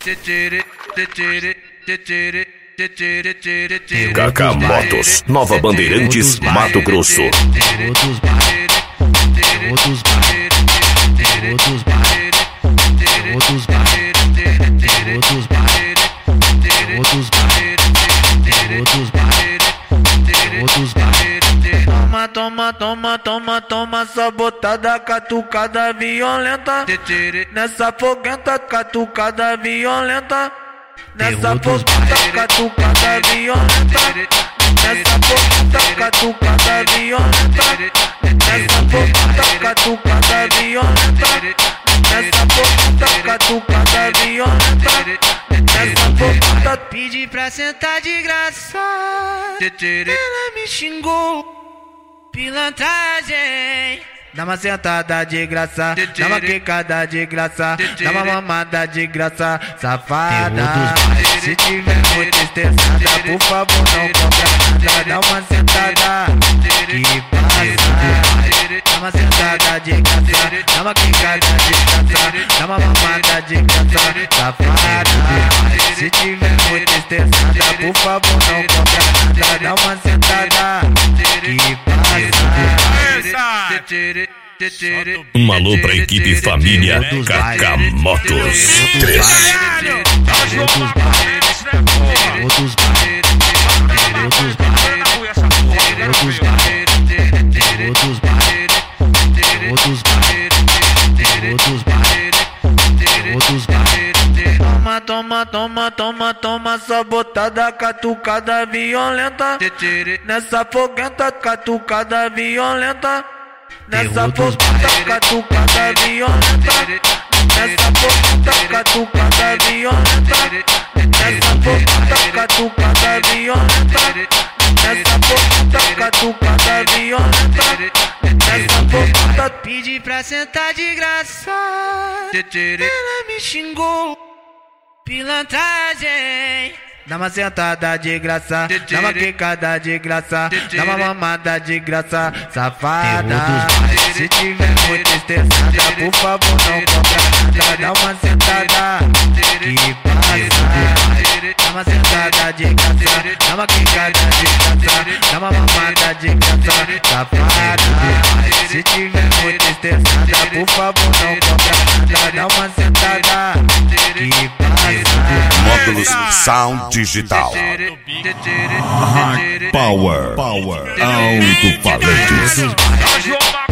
Kaká Motos, Nova Bandeirantes, Mato Grosso. Toma, toma, toma, toma, sabotada, catucada violenta. Nessa foguenta, catucada violenta. Nessa foguenta, catucada violenta. Nessa foguenta, catucada violenta. Nessa foguenta, catucada violenta. Nessa foguenta, catucada violenta. Nessa foguenta, pedi pra sentar de graça. Ela me xingou. Pilantragem. Dá uma sentada de graça, dá uma quicada de graça, dá uma mamada de graça, safada. Se tiver muito estressada, por favor não compra nada. Dá uma sentada que passa. Dá uma sentada de graça, dá uma quicada de graça, dá uma mamada de graça, safada. Se tiver muito estressada, por favor não compra nada. Dá uma sentada que passa. Um alô pra equipe família Kaká Motos 3. Toma, toma, toma, toma, sabotada, catucada violenta. Nessa foguenta, catucada violenta. Nessa foguenta, catucada violenta. Nessa foguenta, catucada violenta. Nessa foguenta, catucada violenta. Nessa foguenta, catucada violenta. Nessa foguenta, pedi pra sentar de graça. Ela me xingou. Pilantragem. Dá uma sentada de graça, dá uma quicada de graça, dá uma mamada de graça, safada. Se tiver muito estressada, por favor não compra nada. Dá uma sentada que passa. Dá uma sentada de graça, dá uma quicada de graça, dá uma mamada de graça, safada. Se tiver muito estressada, por favor não compra nada. Dá uma sentada que passa. Módulos Sound Digital. Hard Power. Alto-falantes.